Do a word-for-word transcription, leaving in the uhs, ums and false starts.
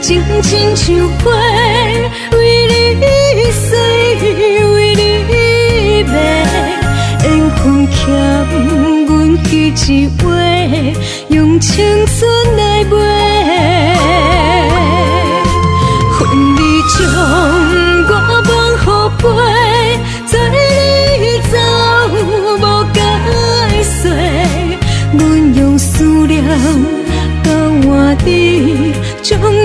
情亲像花，为你死，为你迷，缘分欠阮记一话，用青春来买。恨你将我忘予背，在你走无解释，阮用思念交换你。